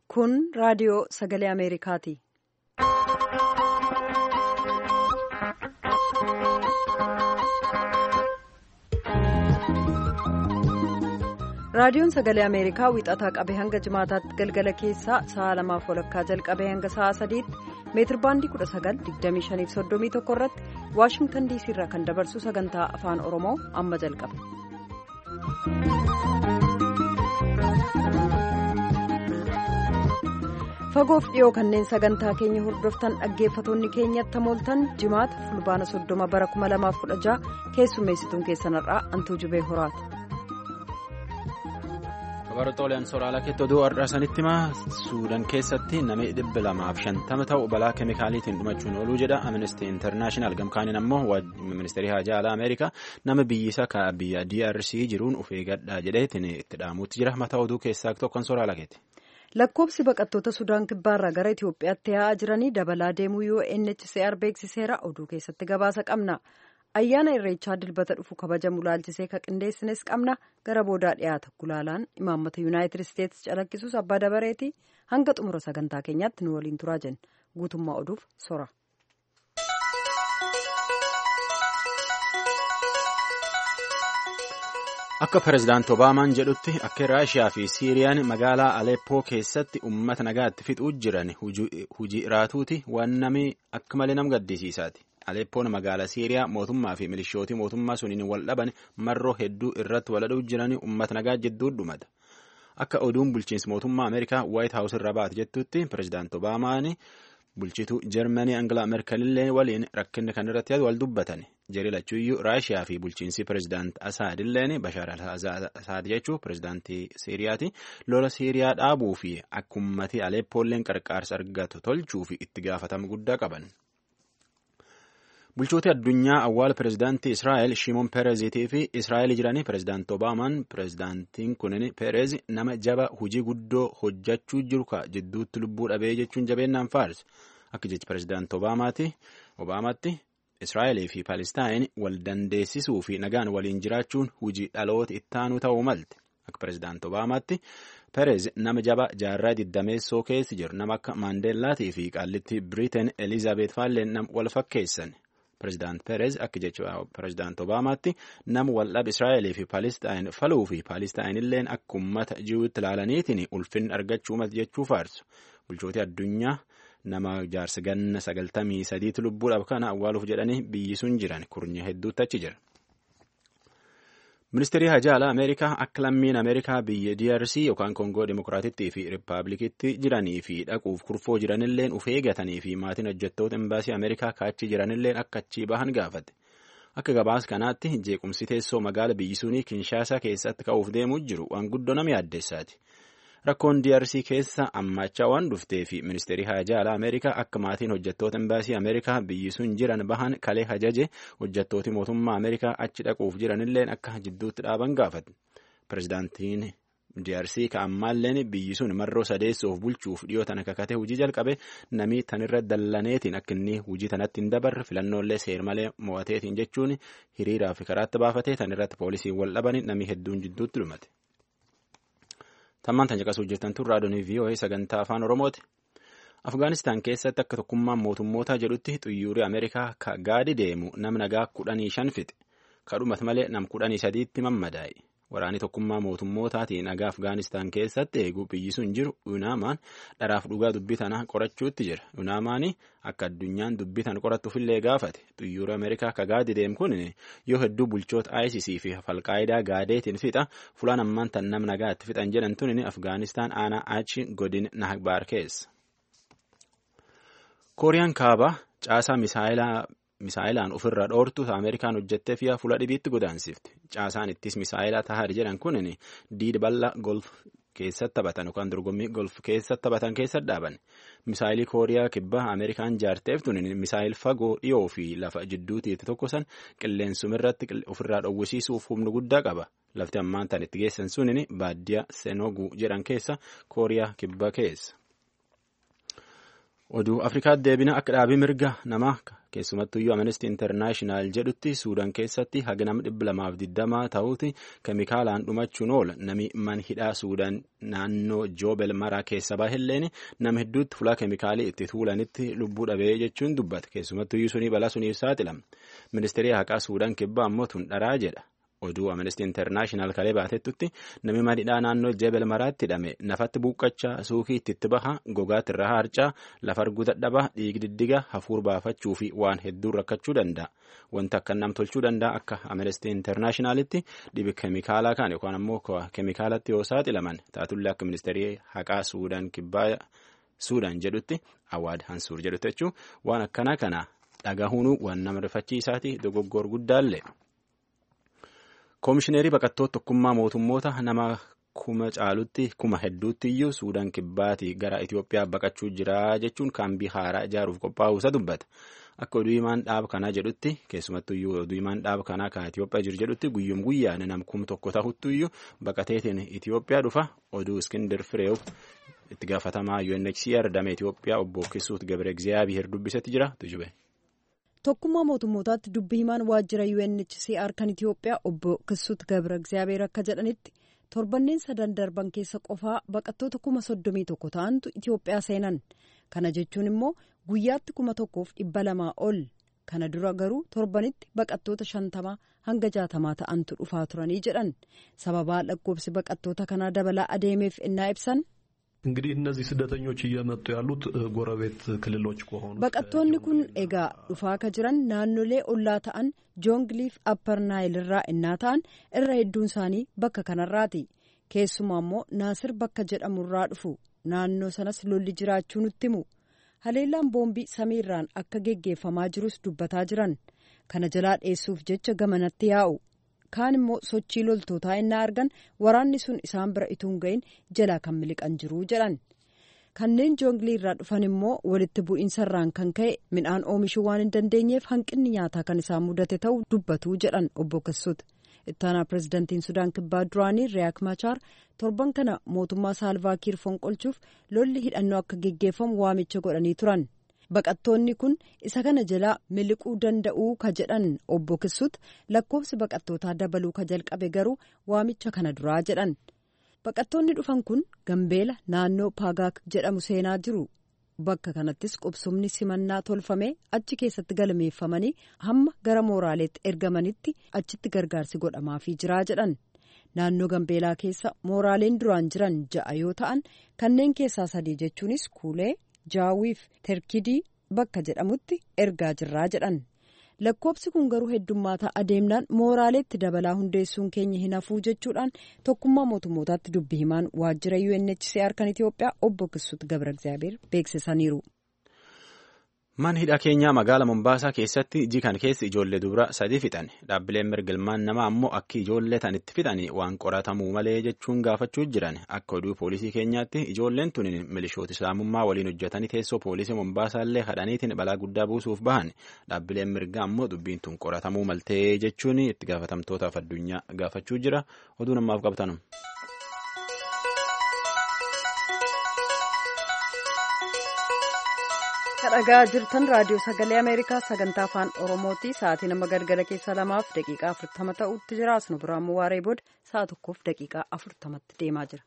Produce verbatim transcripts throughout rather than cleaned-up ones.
Kun raadiyoo sagalee Ameerikaati. Raadiyoon sagalee Ameerikaa wixataa qabee hanga jimaataatti galgala keessaa sa'a lamaaf walakkaa jalqabee hanga sa'a sadiitti meetir baandii kudha sagal digdamii shaniif soddomii tokko irratti Waashingtan diisii irraa kan dabarsu sagantaa afaan Oromoo amma jalqabe. Fagoof dhiyoo kanneen sagantaa keenya hordoftan dhaggeeffatoonni keenyatti mooltan jimaata fulbaana soddoma bara kuma lamaaf kudha jaha keessummeessituun keessanirraa Antuu Jubee Horaati. Baratooleen sooraalaa keetti oduu har'aa sanitti himaa Suudaan keessatti namni dhibba lamaaf shantama ta'u balaa keemikaaliitiin dhumachuun ooluu jedha Amnesty International gamkaaniin ammoo ministeerii haajaa alaa Ameerikaa nama biyyisaa ka biyya D R C jiruun of eeggadhaa jedheetiin itti dhaamuutti jira mataa oduu keessaa tokkoon sooraalaa keetti. Lakkoobsi baqattoota Sudaan kibbaarraa gara Itoophiyaatti yaa'aa jiranii dabalaa deemuu U N H C R beeksiseera oduu keessatti gabaasa qabna. Ayyaana irreechaa dilbata dhufu kabajamu laalchisee ka qindeessines qabna gara boodaa dhiyaata gulaalaan imaammata yuunaayitid isteetsi calaqqisuus abbaa dabareeti hanga xumura sagantaa keenyaatti nu waliin turaa jenna guutummaa oduuf sora. Akka pirezidaanti Obaamaan jedhutti akka Raashiyaa fi Siiriyaan magaalaa Aleppoo keessatti uummata nagaatti fixuu jiran hujii iraatuuti waan namni akka malee nama gaddisiisaati. Aleppoon magaalaa Siiriyaa mootummaa fi milishootii mootummaa suniin wal dhaban marroo hedduu irratti waladhuu jiranii uummata nagaa jidduu dhumata. Akka oduun bulchiinsa mootummaa Ameerikaa White House irra baate jettutti pirezidaanti Obaamaan bulchituu Jarmanii Angela Merkelillee waliin rakkinni kan irratti wal dubbatan. Jari lachuuyyuu Raashiyaa fi bulchiinsi pirezidaanti Asaad illeen Bashaar al-Asaad jechuu pirezidaantii Siiriyaati lola Siiriyaa dhaabuu fi akka uummatii Aleppoolleen qarqaarsa argatu tolchuu fi itti gaafatama guddaa qaban. Bulchooti addunyaa awwaala pirezidaantii Israa'el Shimon Pereziitii fi Israa'el jiranii pirezidaanti Obaamaan pirezidaantiin kunin Perez nama jaba hujii guddoo hojjechuu jiru ka jidduutti lubbuu dhabee jechuun jabeennaan faarsa. Akka jechi pirezidaanti Obaamaatti Obaamaatti Israa'el fi Palestaayin wal dandeessisuu fi nagaan waliin jiraachuun hujii dhaloota ittaanuu ta'uu malte. Akka pirezidaanti Obaamaatti Perez nama jaba jaarraa digdameessoo keessa jiru nama akka Maandeellaatii fi qaallitti Biriteen Elizaabeet Faalleen nama wal fakkeessan. Pirezidaanti Perez akka jechuudha pirezidaanti Obaamaatti nama waldhaba Israa'el fi Palestaayin faluu fi Palestaayin illeen akka uummata jiruutti ilaalaniitiin ulfinni argachuu mata jechuu faarsu. Bulchooti addunyaa nama jaarsa ganna sagaltamii sadiitti lubbuudhaaf kana awwaaluuf jedhanii biyyi sun jiran kurnya hedduutti achi jira. Ministeerri haajaa alaa Ameerikaa akka lammiin Ameerikaa biyya D R C yookaan Koongoo Dimokiraatittii fi Rippaabilikitti jiranii fi dhaquuf kurfoo jiranilleen uf eegatanii fi maatiin hojjettoota embaasii Ameerikaa kaachi jiranilleen akka achii bahan gaafate. Akka gabaas kanaatti jeequmsi teessoo magaala biyyi sunii Kinshaasaa keessatti ka'uuf deemuu jiru waan guddoo nama yaaddeessaati. Rakkoon D R C keessa ammachaa waan dhuftee fi ministeerri haajaa alaa Ameerikaa akka maatiin hojjettoota embaasii Ameerikaa biyyi sun jiran bahan kalee hajaje hojjettooti mootummaa Ameerikaa achi dhaquuf jiranilleen akka jidduutti dhaaban gaafate. Pirezidaantiin D R C ka ammaalleen biyyi sun marroo sadeessuuf bulchuuf dhiyoo tana kakate hujii jalqabe namii tanirra dallaneetiin akka inni hujii tanatti hin dabarre filannoolee seermalee mo'ateetiin jechuun hiriiraa fi karaatti baafatee tanirratti poolisiin wal dhabanii namii hedduun jidduutti dhumate. Tammaan tan caqasuu jirtan tun raadiyoon V O A sagantaa afaan Oromooti. Afgaanistaan keessatti akka tokkummaan mootummootaa jedhutti xiyyaarri Ameerikaa ka gaadi deemu nam nagaa kudhanii shan fixe. Kadhumat malee nam kudhanii sadiitti mammadaa'e. Waraanni tokkummaa mootummootaatiin nagaa Afgaanistaan keessatti eeguu biyyi sun jiru UNAMAan dharaaf dhugaa dubbii tana qorachuutti jira. UNAMAan akka addunyaan dubbii tana qorattuufillee gaafate. Xiyyaarri Ameerikaa ka gaadi deemu kun yoo hedduu bulchoota I S I S fi Alqaayidaa gaadeetiin fixa fulaan ammaan tan nam nagaa itti fixan jedhan tun Afgaanistaan aanaa achi godin Nahbaar keessa. Kooriyaan kaabaa caasaa misaayilaa. Misaayilaan ofirra dhoortu Ameerikaan hojjettee fi fuula dhibiitti godaansifte. Caasaan ittis misaayilaa tahar jedhan kun diida bal'aa golf keessatti taphatan yookaan dorgommii golf keessatti taphatan keessatti dhaaban. Misaayilii Kooriyaa kibbaa Ameerikaan jaarteef tun misaayil fagoo dhiyoo fi lafa jidduutiitti tokko san qilleensumirratti ofirraa dhowwisiisuuf humna guddaa qaba. Lafti ammaan tan itti geessan sun baadiyyaa Senoguu jedhan keessa Kooriyaa kibbaa keessa. Oduu Afrikaatti deebina akka dhaabii mirga namaa Keessumattuyyuu Amnesty International jedhutti Suudaan keessatti haga nama dhibba lamaaf digdamaa ta'uuti keemikaalaan dhumachuun oola. Nami man hidhaa Suudaan naannoo Joobel Maraa keessa bahelleen nama hedduutti fulaa keemikaalii itti tuulanitti lubbuu dhabee jechuun dubbata. Keessumattuyyuu sunii balaa suniif saaxilama. Ministeerri haqaa Suudaan kibbaa ammoo tun dharaa jedha. Oduu Amnesty International kalee baatettutti namni madidhaa naannoo Jebel Maraatti hidhame nafatti buuqqachaa suukii itti baha gogaatti irraa harcaa lafa arguu dadhabaa dhiigi diddiga hafuur baafachuu fi waan hedduun rakkachuu danda'a. Wanta akka nam tolchuu danda'a akka Amnesty Internationalitti dhibi keemikaalaa kan yookaan ammoo keemikaalatti yoo saaxilaman taatullee akka ministeerii haqaa Suudaan kibbaa Suudaan jedhutti Awaad Hansuur jedhutti jechuun waan akkanaa kana dhagahuun waan nama rifachiisaati dogoggor guddaallee. Koomishineerii baqattoota tokkummaa mootummoota nama kuma caalutti kuma hedduutti iyyuu Suudaan kibbaatii gara Itoophiyaa baqachuu jira jechuun kaambii haaraa ijaaruuf qophaa'uu isa dubbata. Akka oduu himaan dhaaba kanaa jedhutti keessumattuu iyyuu oduu himaan dhaaba kanaa kan Itoophiyaa jiru jedhutti guyyum guyyaan nam kuma tokko ta'uttu iyyuu baqateetiin Itoophiyaa dhufa. Oduu Iskindir Fireew itti gaafatamaa U N H C R damee Itoophiyaa obbo Kisuut Gabre Egziyaabiheer dubbisetti jira tujube. Tokkummaa mootummootaatti dubbii himaan waajjira U N H C R kan Itoophiyaa obbo Kisuut Gabre Egziyaabiheer akka jedhanitti torbanneen sadan darban keessa qofaa baqattoota kuma soddomii tokko ta'antu Itoophiyaa seenan. Kana jechuun immoo guyyaatti kuma tokkoof dhibba lamaa ol. Kana dura garuu torbanitti baqattoota shantamaa hanga jaatamaa ta'antu dhufaa turanii jedhan. Sababaa lakkoofsi baqattoota kanaa dabalaa adeemeef innaa ibsan. እንግዲህ እነዚህ ስደተኞች እየመጡ ያሉት ጎረቤት ክልሎች ከሆኑ baqattoonni kun egaa dhufaa ka jiran naannolee ollaa ta'an joongliif appar naayilirraa innaa ta'an irra hedduun isaanii bakka kanarraati. Keessumaa immoo Naasir bakka jedhamurraa dhufu naannoo sanas lolli jiraachuu nutti himu. Haleellaan boombii samiirraan akka geggeeffamaa jirus dubbataa jiran. Kana jalaa dheessuuf jecha gamanatti yaa'u. Kaan immoo sochii loltootaa innaa argan waraanni sun isaan bira ituun gahin jalaa kan miliqan jiru jedhan. Kanneen joonglii irraa dhufan immoo walitti bu'iinsarraan kan ka'e midhaan oomishuu waan hin dandeenyeef hanqinni nyaataa kan isaan mudate ta'u dubbatu jedhan obbo Kisuut. Ittaanaa pirezidantiin Sudaan kibbaa duraanii Riyaak Machaar torban kana mootummaa Saalvaa Kiir fonqolchuuf lolli hidhannoo akka geggeeffamu waamicha godhanii turan. Baqattoonni kun isa kana jalaa miliquu danda'uu ka jedhan obbo Kisuut lakkoofsi baqattootaa dabaluu ka jalqabe garuu waamicha kana duraa jedhan. Baqattoonni dhufan kun Gambeela naannoo Paagaak jedhamu seenaa jiru. Bakka kanattis qubsumni simannaa tolfamee achi keessatti galmeeffamanii hamma gara mooraaleetti ergamanitti achitti gargaarsi godhamaafii jiraa jedhan. Naannoo Gambeelaa keessa mooraaleen duraan jiran ja'a yoo ta'an kanneen keessaa sadii jechuunis Kuulee, Jaawiif Terkidii bakka jedhamutti ergaa jirraa jedhan. Lakkoofsi kun garuu heddummaataa adeemnaan mooraaleetti dabalaa hundeessuun keenya hin hafuu jechuudhaan tokkummaa mootummootaatti dubbii himaan waajjira U N H C R kan Itoophiyaa obbo Kisuut Gabre Egziyaabiheer beeksisaniiru. Man hidha keenyaa magaala Mombaasaa keessatti iji kan keessa ijoollee dubaraa sadii fixan. Dhaabbileen mirgilmaan namaa ammoo akka ijoollee tan itti fixanii waan qoratamuu malee jechuun gaafachuu jiran. Akka oduu poolisii keenyaatti ijoolleen tun milishoota islaamummaa waliin hojjetanii teessoo poolisii Mombaasaa illee hadhaniitiin balaa guddaa buusuuf bahan. Dhaabbileen mirgaa ammoo dubbiin tun qoratamuu maltee jechuun itti gaafatamtootaaf addunyaa gaafachuu jira. Oduu namaaf qabatan. Dhagaa jirtan raadiyoo sagalee Ameerikaa sagantaa afaan Oromooti. Sa'aatii nama galgala keessa lamaaf daqiiqaa afurtama ta'utti jira. Asnu biraa immoo waaree booda sa'a tokkoof daqiiqaa afurtamatti deemaa jira.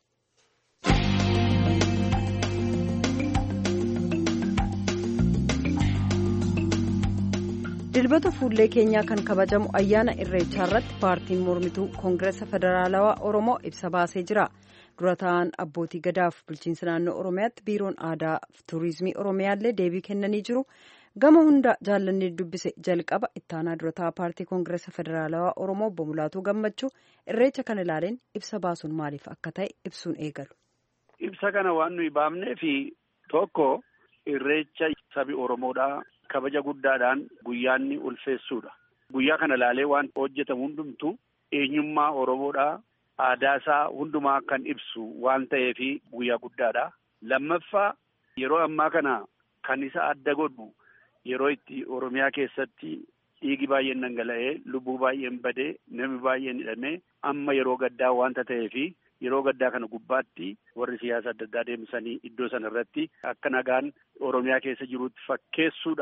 Dilbata fuullee keenyaa kan kabajamu ayyaana irreechaa irratti paartiin mormituu koongireesa federaalawaa Oromoo ibsa baasee jira. Dura ta'an abbootii gadaaf bulchiinsa naannoo Oromiyaatti biiroon aadaa fi tuurizimii Oromiyaallee deebii kennanii jiru. Gama hunda jaallannee dubbise jalqaba ittaanaa dura ta'aa paartii koongireesa federaalawaa Oromoo obbo Mulaatuu Gammachuu irreecha kana ilaaleen ibsa baasuun maaliif akka ta'e ibsuun eegalu. Ibsa kana waan nuyi baafnee fi tokko irreecha sabi Oromoodhaa kabaja guddaadhaan guyyaanni ulfeessuudha. Guyyaa kana ilaalee waan hojjetamu hundumtu eenyummaa Oromoodhaa. Aadaa isaa hundumaa kan ibsu waan ta'eef guyyaa guddaadha. Lammaffaa yeroo ammaa kana kan isa adda godhu yeroo itti Oromiyaa keessatti dhiigi baay'een dhangala'ee lubbuu baay'een badee namni baay'een hidhamee amma yeroo gaddaa waanta ta'eef yeroo gaddaa kana gubbaatti warri siyaasa adda addaa deemsanii iddoo sana irratti akka nagaan Oromiyaa keessa jirutti fakkeessuudhaan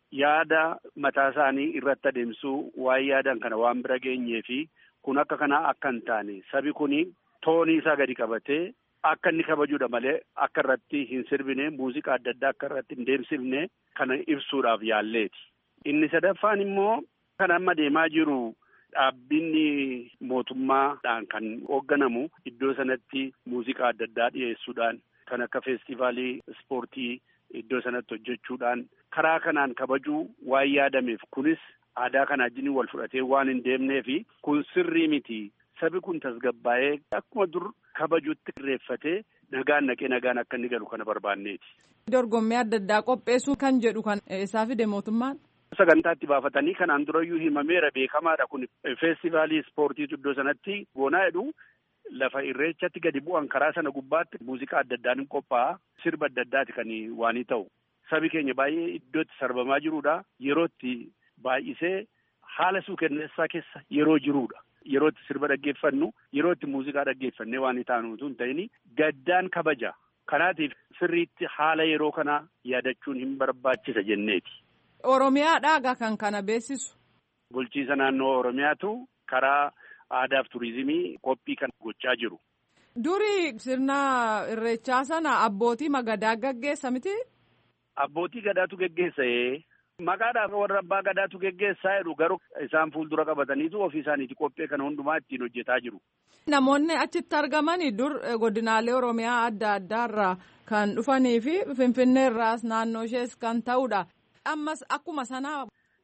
yaada mataa isaanii irratti adeemsuu waan yaadan kana waan bira geenyee fi kun akka kanaa akka hin taane sabi kuni toonii isaa gadi qabatee akka inni kabajuudha malee akka irratti hin sirbine muuziqaa adda addaa akka irratti hin deemsifne kana ibsuudhaaf yaalleeti. Inni sadaffaan immoo kan amma deemaa jiru dhaabbinni mootummaadhaan kan hoogganamu iddoo sanatti muuziqaa adda addaa dhiyeessuudhaan kan akka feestivaalii ispoortii iddoo sanatti hojjechuudhaan karaa kanaan kabajuu waan yaadameef kunis aadaa kana wajjin wal fudhatee waan hin deemneefi kun sirrii miti. Sabi kun tasgabbaa'ee akkuma dur kabajuutti irreeffatee nagaan naqee nagaan akka inni galu kana barbaanneeti. Dorgommii adda addaa qopheessuu kan jedhu kan isaa fide mootummaan. Sagantaatti baafatanii kanaan durayyuu himameera beekamaadha kun feestivaalii ispoortiitu iddoo sanatti goonaa jedhu lafa irreechatti gadi bu'an karaa sana gubbaatti muuziqaa adda addaan hin qophaa'a sirba adda addaati kan waanii ta'u sabi keenya baay'ee iddootti sarbamaa jiruudha yerootti baay'isee haala suukenneessaa keessa yeroo jiruudha. Yerootti sirba dhaggeeffannu yerootti muuziqaa dhaggeeffannee waan taanuutu hin ta'in gaddaan kabaja kanaatiif sirriitti haala yeroo kanaa yaadachuun hin barbaachisa jenneeti. Oromiyaadhaa kan kana beeksisu. Bulchiisa naannoo Oromiyaatu karaa aadaaf turizimii qophii kan gochaa jiru. Duri sirna irreechaa sana abbootii gadaa gaggeessa miti? Abbootii gadaatu geggeessa'ee. Maqaadhaaf warra abbaa gadaatu geggeessaa jedhu garuu isaan fuuldura qabataniitu ofii isaaniiti qophee kana hundumaa ittiin hojjetaa jiru. Namoonni achitti argamanii dur godinaalee Oromiyaa adda addaarraa kan dhufanii fi Finfinnee irraas naannoo ishees kan ta'udha. Ammas akkuma sanaa.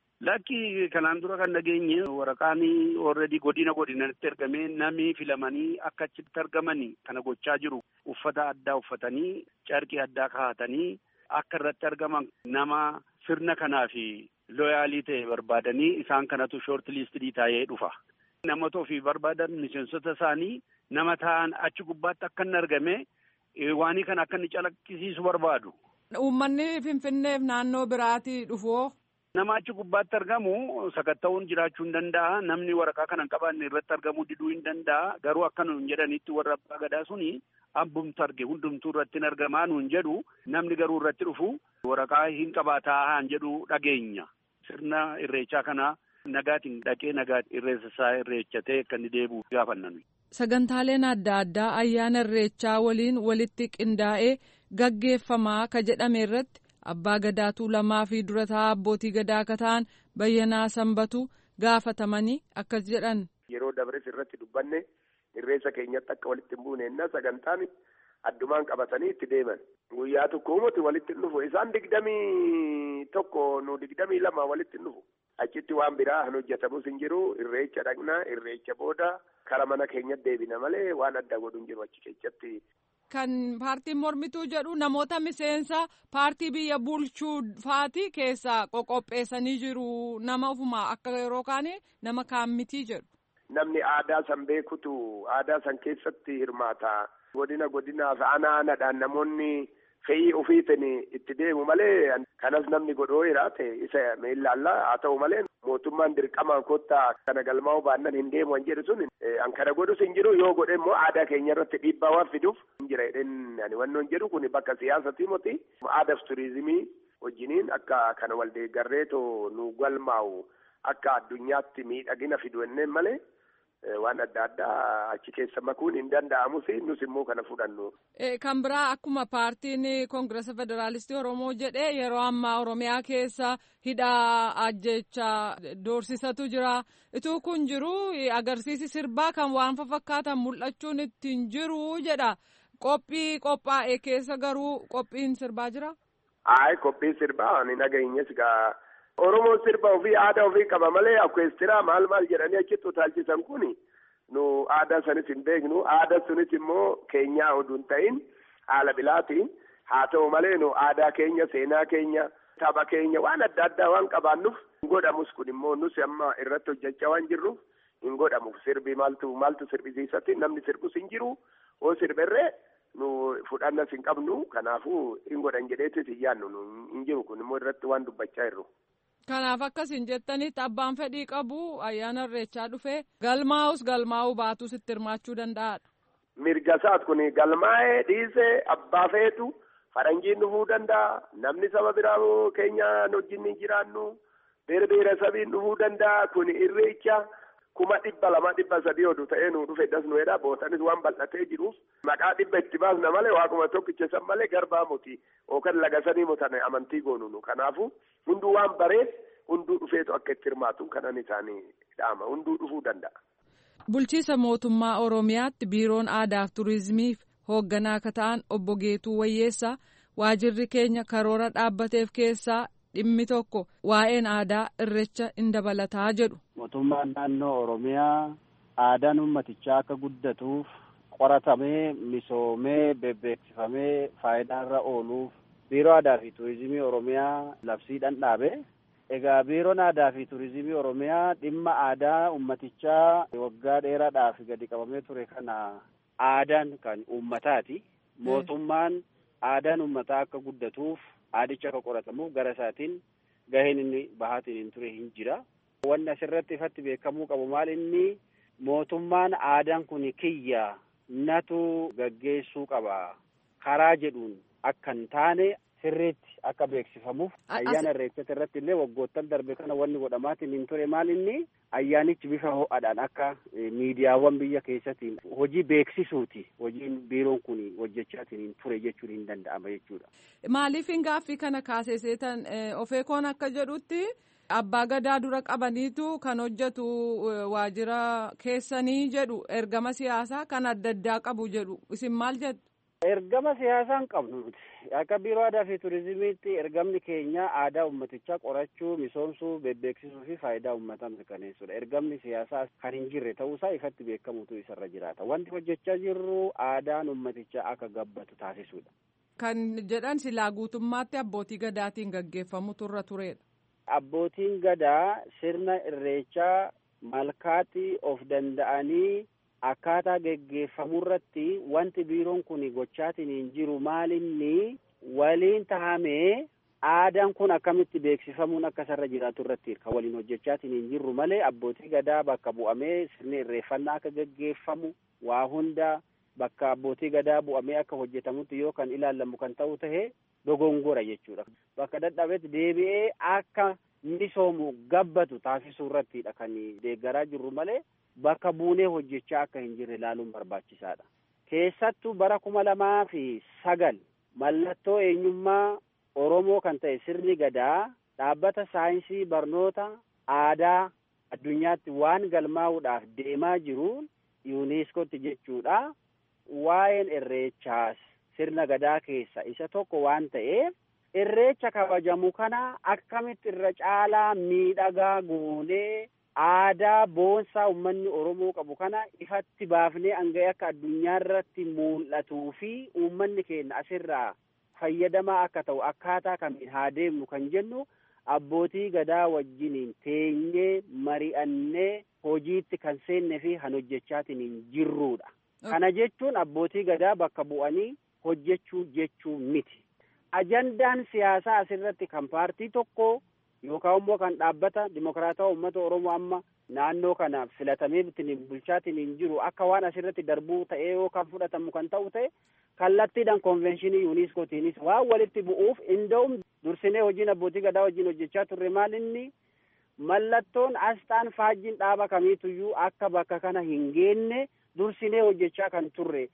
Lakki kanaan dura kan dhageenye waraqaan already godina godinatti ergamee namni filamanii akka achitti argamanii kana gochaa jiru. Uffata addaa uffatanii carqii addaa kaa'atanii akka irratti argaman nama. Sirna kanaa fi looyaalii ta'e barbaadanii isaan kanatu shoort liistii taa'ee dhufa. Namoota ofii barbaadan miseensota isaanii nama ta'an achi gubbaatti akka inni argame waanii kana akka inni calaqqisiisu barbaadu. Uummanni Finfinneef naannoo biraatii dhufoo. Nama achi gubbaatti argamu sakatta'uun jiraachuu hin danda'a. Namni waraqaa kana hin qabaanne irratti argamuu diduu hin danda'a. Garuu akka nuun jedhanitti warra abbaa gadaa suni abbumtu arge hundumtuu irratti hin argamaa nuun jedhu namni garuu irratti dhufu waraqaa hin qabaataa jedhu dhageenya. Sirna irreechaa kana nagaatiin dhaqee nagaatti irreessa isaa irreechatee akka inni deebi'u gaafannan. Sagantaaleen adda addaa ayyaana irreechaa waliin walitti qindaa'ee gaggeeffamaa ka jedhame irratti abbaa gadaatuu lamaa fi durataa abbootii gadaa akka ta'an Bayyanaa Sanbatu gaafatamanii akkas jedhan. Yeroo dabres irratti dubbanne irreessa keenyatti akka walitti hin buune inna sagantaan addumaan qabatanii itti deeman. Guyyaa tokko uumati walitti hin dhufu. Isaan digdamii tokko nu digdamii lama walitti hin dhufu. Achitti waan biraa han hojjetamus hin jiru. Irreecha dhaqna, irreecha booda kara mana keenyatti deebina malee waan adda godhu hin jiru achi keessatti. Kan paartiin mormituu jedhu namoota miseensa paartii biyya bulchuu faati keessaa qoqopheessanii jiru. Nama ofuma akka yeroo kaane nama kaan mitii jedhu. Namni aadaa san beekutu aadaa san keessatti hirmaata. Godina godinaaf aanaa aanaadhaan namoonni fe'ii ofiitiin itti deemu malee kanas namni godhoo jiraate isa meellaallaa haa ta'u malee mootummaan dirqamaan kottaa kana galmaa'uu baannan hin deemu an jedhu sun an kana godhus hin jiru yoo godhe immoo aadaa keenya irratti dhiibbaa waan fiduuf hin jira jedheen ani wannoon jedhu kun bakka siyaasatii moti aadaaf turizimii wajjiniin akka kana wal deeggarreetoo nu galmaa'u akka addunyaatti miidhagina fidu enneen malee. Waan adda addaa achi keessa makuun hin danda'amus nus immoo kana fudhannu. Kan biraa akkuma paartiin Koongirasa Federaalistii Oromoo jedhee yeroo ammaa Oromiyaa keessa hidhaa ajjechaa doorsisatu jira. Ituu kun jiru agarsiisi sirbaa kan waan fakkaatan mul'achuun ittiin jiru jedha. Qophii qophaa'e keessa garuu qophiin sirbaa jira? Ayi qophiin sirbaa ani nageenyes gaa. Oromoon sirba ofii aadaa ofii qaba malee akkeestiraa maal maal jedhanii achitti utaalchisan kuni nu aadaa sanis hin beeknu aadaa sunis immoo keenyaa oduu hin ta'in haala bilaatiin haa ta'u malee nu aadaa keenya seenaa keenya tapha keenya waan adda addaa waan qabaannuuf hin godhamus kun immoo nus amma irratti hojjechaa waan jirruuf hin godhamuuf sirbi maaltu maaltu sirbisiisatti namni sirbus hin jiru oo sirberree nu fudhannas hin qabnu kanaafuu hin godhan jedheetis hin yaannu hin jiru kun immoo irratti waan dubbachaa jirru. Kanaaf akkasiin jettanitti abbaan fedhii qabu ayyaana irreechaa dhufee galmaa'us galmaa'uu baatus itti hirmaachuu danda'aadha. Mirga isaat kun galmaa'ee dhiisee abbaa feetu faranjiin dhufuu danda'a, namni saba biraa keenya wajjin jiraannu, beera beera sabiin dhufuu danda'a. Kun irreecha kuma dhibba lama dhibba sadii oduu ta'ee nu dhufe das nu jedha. Bootanis waan bal'atee jiruuf maqaa dhibba itti baasna malee waaquma tokkicha san malee garbaa muti yookaan lagasanii mutane amantii goonu nu. Kanaafuu hunduu waan bareef hunduu dhufeetu akka itti hirmaatu kanan isaanii dhaama. Hunduu dhufuu danda'a. Bulchiisa mootummaa Oromiyaatti biiroon aadaa fi turizimiif hoogganaa akka ta'an obbo Geetuu Wayyeessaa waajirri keenya karoora dhaabbateef keessaa dhimmi tokko waa'een aadaa irreecha in dabalataa jedhu. Mootummaan naannoo Oromiyaa aadaan uummatichaa akka guddatuuf qoratamee misoomee beeksifamee faayidaarra ooluuf biiroo aadaa fi turizimii Oromiyaa labsiidhaan dhaabe. Egaa biiroon aadaa fi turizimii Oromiyaa dhimma aadaa uummatichaa waggaa dheeraadhaaf gadi qabamee ture kana aadaan kan uummataati. Mootummaan aadaan uummataa akka guddatuuf aadicha akka qoratamuuf gara isaatiin gaheen inni bahaatiin hin ture hin jira. Wanni asirratti ifatti beekamuu qabu maal inni mootummaan aadaan kun kiyya natu gaggeessuu qaba karaa jedhuun akka hin taane sirriitti akka beeksifamuuf ayyaana irreechaa irratti illee waggoottan darbe kana wanni godhamaatiin hin ture maal inni ayyaanichi bifa ho'aadhaan akka miidiyaawwan biyya keessatiin hojii beeksisuuti hojiin biiroon kun hojjechaatiin hin ture jechuun hin danda'ama jechuudha. Maaliif hin gaaffii kana kaaseseetan ofeekoon akka jedhutti abbaa gadaa dura qabaniitu kan hojjetu waajjira keessanii jedhu ergama siyaasaa kan adda addaa qabu jedhu isin maal jettu? Ergama siyaasaa hin qabnu nuti. Akka biiroo aadaa fi turizimiitti ergamni keenya aadaa uummatichaa qorachuu, misoomsuu, beeksisuu fi faayidaa uummataa mirkaneessuudha. Ergamni siyaasaa kan hin jirre ta'uusaa ifatti beekamutu isarra jiraata. Wanti hojjechaa jirru aadaan uummatichaa akka gabbatu taasisuudha. Kan jedhan silaa guutummaatti abbootii gadaatiin gaggeeffamu turra turedha. Abbootiin gadaa sirna irreechaa malkaatti of danda'anii akkaataa geggeeffamuu irratti wanti biiroon kun gochaatiin hin jiru maalinni waliin tahamee aadaan kun akkamitti beeksifamuun akka sarra jiraatu irratti kan waliin hojjechaatiin hin jirru malee abbootii gadaa bakka bu'amee sirni irreeffannaa akka geggeeffamu waa hunda bakka abbootii gadaa bu'amee akka hojjetamutti yoo kan ilaallamu kan ta'u tahe dogongora jechuudha. Bakka dadhabetti deebi'ee akka misoomu gabbatu taasisuu irrattidha kan deeggaraa jirru malee bakka buunee hojjechaa akka hin jirre ilaaluun barbaachisaadha. Keessattuu bara kuma lamaa fi sagal mallattoo eenyummaa Oromoo kan ta'e sirni gadaa dhaabbata saayinsii barnoota aadaa addunyaatti waan galmaa'uudhaaf deemaa jiruun yuuniskootti jechuudha. Waa'een irreechaas sirna gadaa keessa isa tokko waan ta'eef irreecha kabajamu kana akkamitti irra caalaa miidhagaa goonee aadaa boonsaa uummanni Oromoo qabu kana ifatti baafnee hanga akka addunyaa irratti mul'atuu fi uummanni keenya asirraa fayyadamaa akka ta'u akkaataa kamiin haa deemnu kan jennu abbootii gadaa wajjiniin teenyee mari'annee hojiitti kan seenne fi kan hojjechaatiin hin jirruudha. Kana jechuun abbootii gadaa bakka bu'anii hojjechuu jechuu miti. Ajandaan siyaasaa asirratti kan paartii tokko yookaan immoo kan dhaabbata dimokiraataa uummata Oromoo amma naannoo kana filatamee ittiin bulchaatiin hin jiru akka waan asirratti darbuu ta'ee yookaan fudhatamu kan ta'u ta'e kallattiidhaan konvenshinii yuuniskootiinis waan walitti bu'uuf inda'um dursinee hojiin abbootii gadaa wajjin hojjechaa turre maal inni mallattoon asxaan faajjiin dhaaba kamiituyyuu akka bakka kana hin geenne dursinee hojjechaa kan turre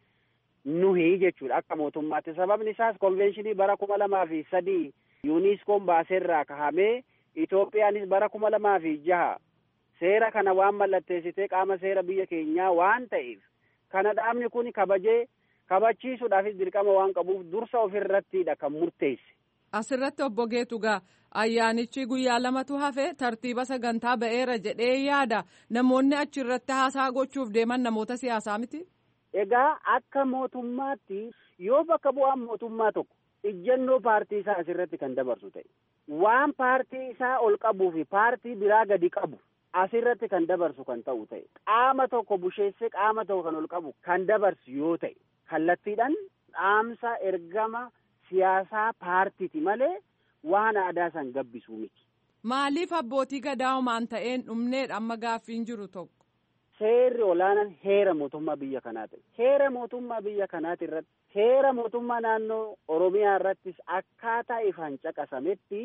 nuhi jechuudha akka mootummaatti. Sababni isaas konvenshinii bara kuma lamaa fi sadii yuuniskoon baaseerraa kahamee Itoophiyaanis bara kuma lamaa fi jaha seera kana waan mallatteessitee qaama seera biyya keenyaa waan ta'eef kana dhaabni kun kabajee kabachiisuudhaafis dirqama waan qabuuf dursa ofirrattiidha kan murteesse. Asirratti obbo Geetugaa ayyaanichi guyyaa lamatu hafe tartiiba sagantaa ba'eera jedhee yaada namoonni achirratti haasaa gochuuf deeman namoota siyaasaa miti. Egaa akka mootummaatti yoo bakka bu'aan mootummaa tokko ijjannoo paartii isaa asirratti kan dabarsu ta'e waan paartii isaa ol qabuu fi paartii biraa gadi qabu asirratti kan dabarsu kan ta'u ta'e qaama tokko busheessee qaama tokko kan ol qabu kan dabarsu yoo ta'e kallattiidhaan dhaamsa ergama siyaasaa paartiiti malee waan aadaa san gabbisuu miti. Maaliif abbootii gadaa homaan ta'een dhumneedha amma gaaffiin jiru tokko? Seerri olaanaan heera mootummaa biyya kanaa ta'e heera mootummaa biyya kanaati irratti seera mootummaa naannoo Oromiyaa irrattis akkaataa ifaan caqasametti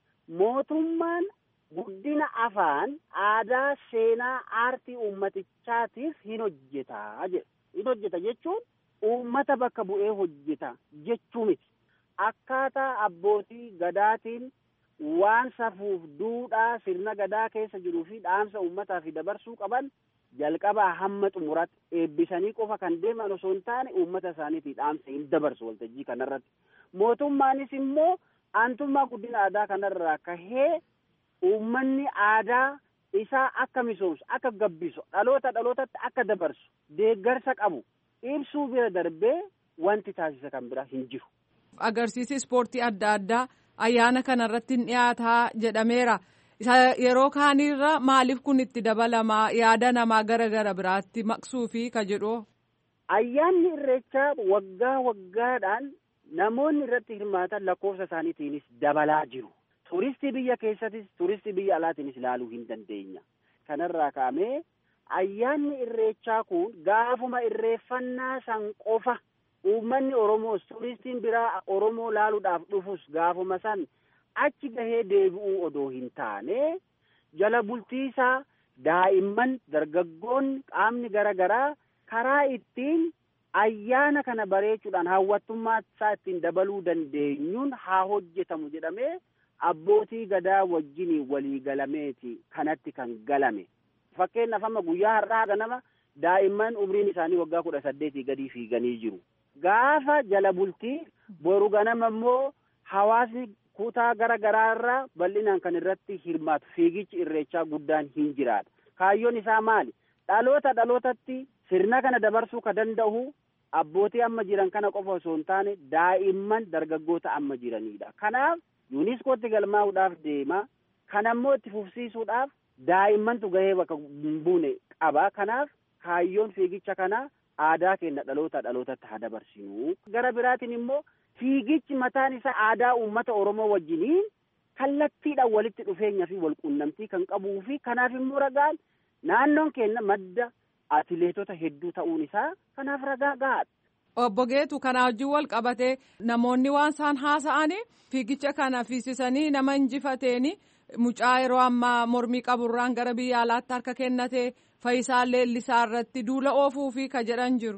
mootummaan guddina afaan, aadaa, seenaa, aartii uummatichaatiif hin hojjetaa jedha. Hin hojjeta jechuun uummata bakka bu'ee hojjeta jechuu miti. Akkaataa abbootii gadaatiin waan safuuf duudhaa sirna gadaa keessa jiruu fi dhaamsa uummataa fi dabarsuu qaban jalqabaa hamma xumuraatti eebbisanii qofa kan deeman osoo hin taane uummata isaaniitii dhaamsa hin dabarsu waltajjii kanarratti. Mootummaanis immoo aantummaa guddina aadaa kanarraa kahee uummanni aadaa isaa akka misoomsu, akka gabbisu, dhaloota dhalootatti akka dabarsu, deeggarsa qabu ibsuu bira darbee wanti taasisa kan bira hin jiru. Agarsiisi ispoortii adda addaa ayyaana kanarratti hin dhiyaataa jedhameera. Isa yeroo kaanirra maaliif kun itti dabalamaa yaada namaa gara gara biraatti maqsuu fi ka jedhu? Ayyaanni irreechaa waggaa waggaadhaan namoonni irratti hirmaatan lakkoofsa isaaniitiinis dabalaa jiru. Turistii biyya keessattis turistii biyya alaatiinis ilaaluu hin dandeenya. Kanarraa ka'amee ayyaanni irreechaa kun gaafuma irreeffannaa san qofa uummanni Oromoos turistiin biraa Oromoo laaluudhaaf dhufus gaafuma san achi gahee deebi'uu odoo hin taane jala bultiisaa daa'imman dargaggoonni qaamni gara garaa karaa ittiin ayyaana kana bareechuudhaan hawwattummaa isaa ittiin dabaluu dandeenyuun haa hojjetamu jedhamee abbootii gadaa wajjiniin walii galameeti kanatti kan galame. Fakkeenyaaf amma guyyaa har'aa ganama daa'imman umriin isaanii waggaa kudha saddeetii gadii fiiganii jiru. Gaafa jala bultii boru ganama immoo hawaasni kutaa gara garaa irraa bal'inaan kan irratti hirmaatu fiigichi irreechaa guddaan hin jiraata. Kaayyoon isaa maali? Dhaloota dhalootatti sirna kana dabarsuu ka danda'u abbootii amma jiran kana qofa osoo hin taane daa'imman dargaggoota amma jiranidha. Kanaaf yuuniskootti galmaa'uudhaaf deema. Kanammoo itti fufsiisuudhaaf daa'immantu gahee bakka buune qaba. Kanaaf kaayyoon fiigicha kana aadaa keenya dhaloota dhalootatti haa dabarsinu. Gara biraatiin immoo fiigichi mataan isaa aadaa uummata Oromoo wajjiniin kallattiidhaan walitti dhufeenya fi walquunnamtii kan qabuu fi kanaaf immoo ragaan naannoon keenya madda atileetota hedduu ta'uun isaa kanaaf ragaa gahaadha. Obbo Geetu kanaa wajjin wal qabatee namoonni waan isaan haasa'anii fiigicha kana fiisisanii nama injifateeni mucaa yeroo ammaa mormii qaburraan gara biyya alaatti harka kennatee Fayyisaa Leellisaa irratti duula oofuu fi ka jedhan jiru.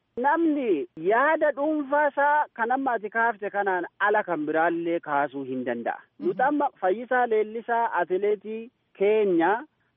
Namni yaada dhuunfaa isaa kan amma ati kaafte kanaan ala kan biraallee kaasuu hin danda'a. Nuti amma Fayyisaa Leellisaa atileetii keenya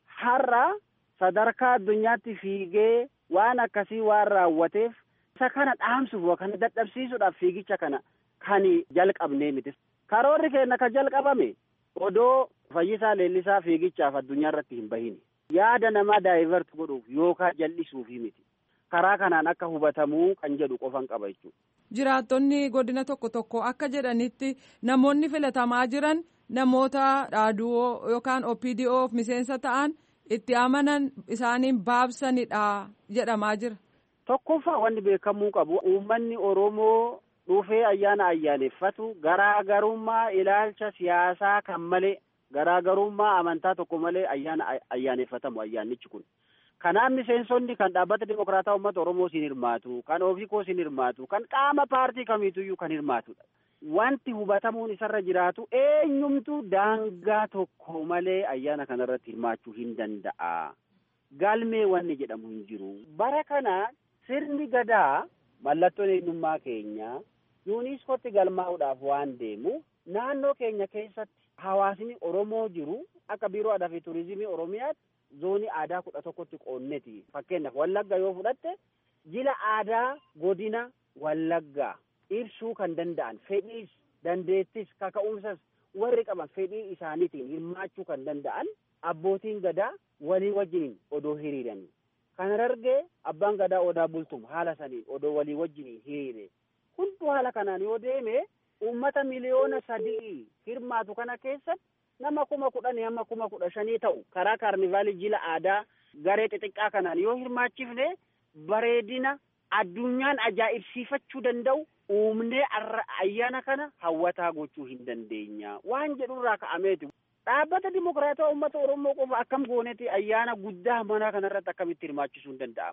har'a sadarkaa addunyaatti fiigee waan akkasii waan raawwateef isa kana dhaamsuuf kan dadhabsiisuudhaaf fiigicha kana kan jalqabnee miti. Karoorri keenya kan jalqabame odoo Fayyisaa Leellisaa fiigichaaf addunyaa irratti hin bahini. Yaada namaa daayivartu godhuuf yookaan jal'isuufi miti. Karaa kanaan akka hubatamuu kan jedhu qofan qaba jechuudha. Jiraattonni godina tokko tokko akka jedhanitti namoonni filatamaa jiran namoota dhaaduu yookaan O P D O'f miseensa ta'an itti amanan isaaniin baabsanidha jedhamaa jira. Tokkoffaa wanni beekamuu qabu uummanni Oromoo dhufee ayyaana ayyaaneffatu garaagarummaa ilaalcha siyaasaa kan malee garaagarummaa amantaa tokko malee ayyaana ayyaaneffatamu ayyaannichi kun. Kanaaf miseensonni kan dhaabbata dimokiraataa uummata Oromoo siin hirmaatu, kan Ofiikoo siin hirmaatu, kan qaama paartii kamiituyyuu kan hirmaatudha. Wanti hubatamuun isarra jiraatu eenyumtuu daangaa tokko malee ayyaana kanarratti hirmaachuu hin danda'a. Galmee wanni jedhamu hin jiru. Bara kana sirni gadaa mallattoon eenyummaa keenya yuuniskootti galmaa'uudhaaf waan deemu naannoo keenya keessatti hawaasni Oromoo jiru akka biiroo aadaa fi turizimii Oromiyaatti zoonii aadaa kudha tokkotti qoonneti. Fakkeenyaaf Wallagga yoo fudhatte jila aadaa godina Wallaggaa ibsuu kan danda'an fedhiis dandeettis kaka'umsas warri qaban fedhii isaaniitiin hirmaachuu kan danda'an abbootiin gadaa walii wajjiniin odoo hiriiranii. Kana dargee abbaan gadaa odaa bultum haala saniin odoo walii wajjiniin hiriire. Hunduu haala kanaan yoo deeme uummata miliyoona sadii hirmaatu kana keessatti nama kuma kudhanii amma kuma kudha shanii ta'u karaa kaarnivaalii jila aadaa garee xixiqqaa kanaan yoo hirmaachifne bareedina addunyaan ajaa'ibsiifachuu danda'u uumnee ayyaana kana hawwataa gochuu hin dandeenya waan jedhurraa ka'ameeti. Dhaabbata dimokiraataa uummata Oromoo qofa akkam gooneeti ayyaana guddaa manaa kanarratti akkamitti hirmaachisuu hin danda'ama.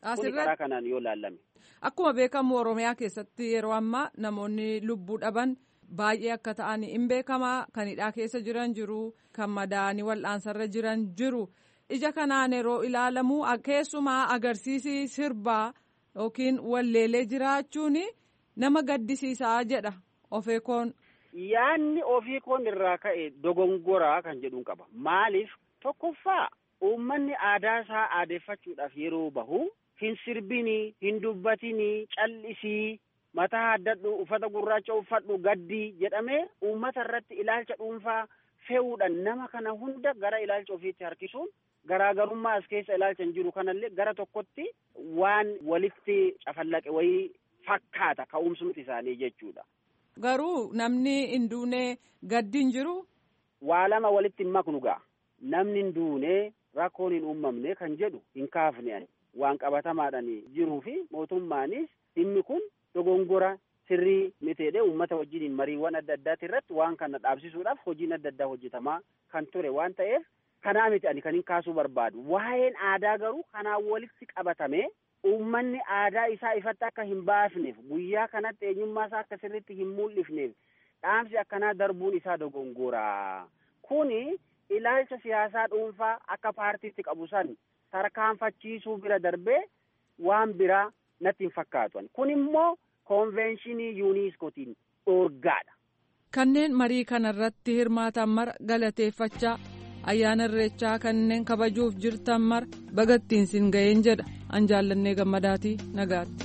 Kuni karaa kanaan yoo laalame. Akkuma beekamu Oromiyaa keessatti yeroo ammaa namoonni lubbuu dhaban baay'ee akka ta'an hin beekamaa kan hidhaa keessa jiran jiru kan madaa'anii wal'aansarra jiran jiru ija kanaan yeroo ilaalamu keessumaa agarsiisi sirbaa yookiin walleelee jiraachuun nama gaddisiisaa jedha ofeekoon. Yaanni ofeekoon irraa ka'e dogongoraa kan jedhuun qaba. Maaliif tokkoffaa uummanni aadaa isaa aadeeffachuudhaaf yeroo bahu hin sirbinii hin dubbatinii callisii mataa haddadhu uffata gurraacha uffadhu gaddii jedhamee uummata irratti ilaalcha dhuunfaa fe'uudhaan nama kana hunda gara ilaalcha ofiitti harkisuun garaagarummaa as keessa ilaalcha hin jiru kanallee gara tokkotti waan walitti cafallaqe wayii fakkaata ka'umsumti isaanii jechuudha. Garuu namni hin duune gaddi hin jiru. Waa lama walitti hin maknu ga'a. Namni hin duune rakkoon hin uumamne kan jedhu hin kaafne waan qabatamaadhaan jiruu fi mootummaanis dhimmi kun dogongora sirrii miteedhe uummata wajjin mariiwwan adda addaati irratti waan kana dhaabsisuudhaaf hojiin adda addaa hojjetamaa kan ture waan ta'eef kanaa miti ani kan hin kaasuu barbaadu. Waa'een aadaa garuu kanaan walitti qabatame uummanni aadaa isaa ifatti akka hin baafneef guyyaa kanatti eenyummaa isaa akka sirriitti hin mul'ifneef dhaamsi akkanaa darbuun isaa dogongoraa. Kuni ilaalcha siyaasaa dhuunfaa akka paartiitti qabu san tarkaanfachiisuu bira darbee waan biraa natti hin fakkaatu. Kun immoo konvenshinii yuuniskootiin dhoorgaadha. Kanneen marii kanarratti hirmaatan mara galateeffachaa ayyaana irreechaa kanneen kabajuuf jirtan mara bagattiin sin ga'een jedha an jaallannee gammadaatii nagaatti.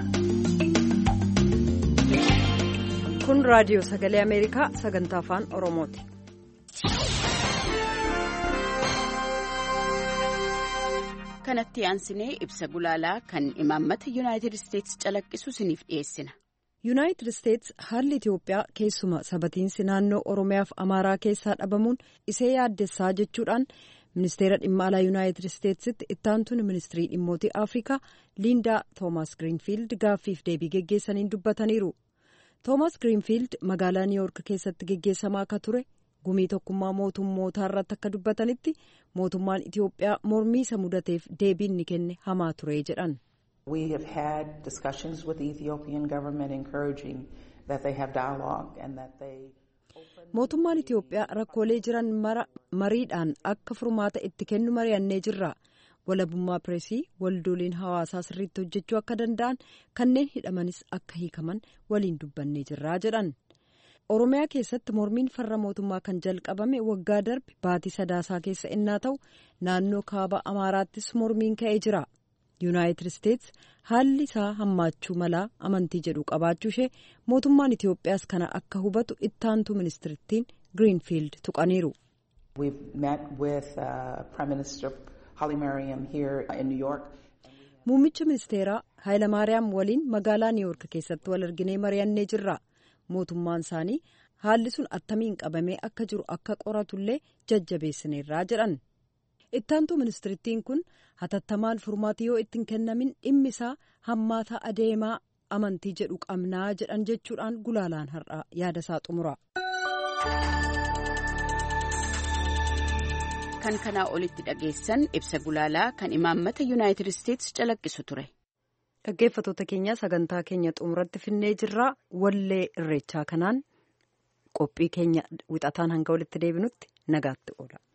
Kun raadiyoo sagalee Ameerikaa sagantaa afaan Oromooti. Kanatti aansinee ibsa gulaalaa kan imaammata Yuunaayitid Isteetsi calaqqisu isiniif dhiyeessina. Yuunaayitid Isteetsi haalli Itoophiyaa keessuma sabatiinsi naannoo Oromiyaaf Amaaraa keessaa dhabamuun isee yaaddessaa jechuudhaan ministeera dhimma alaa Yuunaayitid Isteetsitti ittaantuun ministirii dhimmootii Afrikaa Liindaa Toomas Giriinfiild gaaffiif deebii geggeessaniin dubbataniiru. Toomas Giriinfiild magaalaa Niiwuork keessatti geggeessamaa akka ture gumii tokkummaa mootummootaa irratti akka dubbatanitti mootummaan Itoophiyaa mormii isa mudateef deebiin ni kenne hamaa ture jedhan. We have had discussions with the Ethiopian government encouraging that they have dialogue and that they mootummaan Itoophiyaa rakkoolee jiran mara mariidhaan akka furmaata itti kennu mari'annee jirra. Walabummaa pireesii waldooliin hawaasaa sirriitti hojjechuu akka danda'an kanneen hidhamanis akka hiikaman waliin dubbannee jirraa jedhan. Oromiyaa keessatti mormiin farra mootummaa kan jalqabame waggaa darbe baatii sadaasaa keessa innaa ta'u naannoo kaaba Amaaraattis mormiin ka'ee jira. Yuunaayitid Isteetsi haalli isaa hammaachuu malaa amantii jedhu qabaachuu ishee mootummaan Itoophiyaas kana akka hubatu ittaantuu ministirittiin Giriinfiild tuqaniiru. Muummicha ministeeraa Hayilamaariyaam waliin magaalaa Niiwuork keessatti wal arginee mari'annee jirra. Mootummaan isaanii haalli sun attamiin qabamee akka jiru akka qoratullee jajjabeessineerraa jedhan. Ittaantuu ministirittiin kun hatattamaan furmaati yoo ittiin kennamin dhimmi isaa hammaataa adeemaa amantii jedhu qabnaa jedhan jechuudhaan gulaalaan har'aa yaada isaa xumura. Kan kanaa olitti dhageessan ibsa gulaalaa kan imaammata Yuunaayitid Isteetsi calaqqisu ture. Dhaggeeffattoota keenya sagantaa keenya xumuratti finnee jirra. Wallee irreechaa kanaan qophii keenya wixataan hanga walitti deebinutti nagaatti oola.